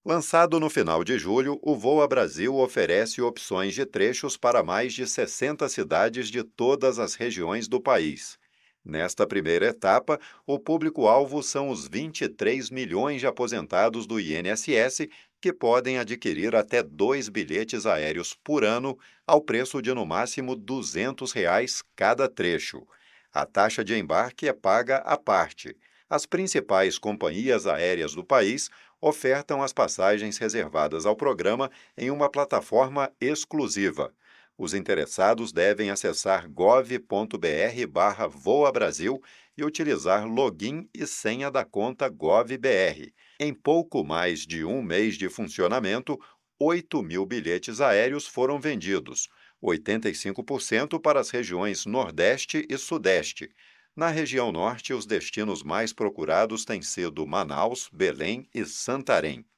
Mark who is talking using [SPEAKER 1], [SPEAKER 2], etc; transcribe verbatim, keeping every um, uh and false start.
[SPEAKER 1] Lançado no final de julho, o Voa Brasil oferece opções de trechos para mais de sessenta cidades de todas as regiões do país. Nesta primeira etapa, o público-alvo são os vinte e três milhões de aposentados do I N S S que podem adquirir até dois bilhetes aéreos por ano ao preço de no máximo duzentos reais cada trecho. A taxa de embarque é paga à parte. As principais companhias aéreas do país ofertam as passagens reservadas ao programa em uma plataforma exclusiva. Os interessados devem acessar gov.br barra Voa Brasil e utilizar login e senha da conta GovBR. Em pouco mais de um mês de funcionamento, oito mil bilhetes aéreos foram vendidos, oitenta e cinco por cento para as regiões Nordeste e Sudeste. Na região Norte, os destinos mais procurados têm sido Manaus, Belém e Santarém.